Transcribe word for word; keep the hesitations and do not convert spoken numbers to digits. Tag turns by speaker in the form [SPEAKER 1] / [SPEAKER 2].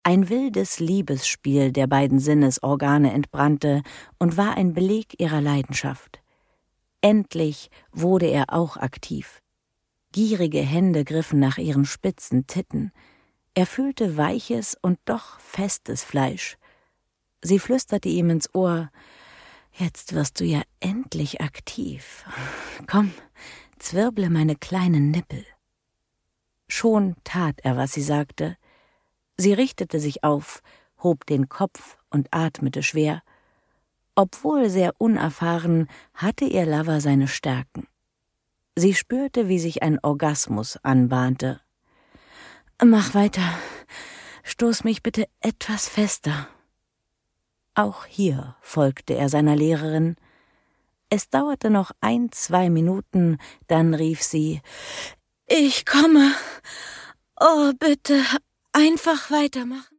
[SPEAKER 1] Ein wildes Liebesspiel der beiden Sinnesorgane entbrannte und war ein Beleg ihrer Leidenschaft. Endlich wurde er auch aktiv. Gierige Hände griffen nach ihren spitzen Titten. Er fühlte weiches und doch festes Fleisch. Sie flüsterte ihm ins Ohr: »Jetzt wirst du ja endlich aktiv. Komm, zwirble meine kleinen Nippel.« Schon tat er, was sie sagte. Sie richtete sich auf, hob den Kopf und atmete schwer. Obwohl sehr unerfahren, hatte ihr Lover seine Stärken. Sie spürte, wie sich ein Orgasmus anbahnte. »Mach weiter. Stoß mich bitte etwas fester.« Auch hier folgte er seiner Lehrerin. Es dauerte noch ein, zwei Minuten, dann rief sie: »Ich komme. Oh, bitte, einfach weitermachen.«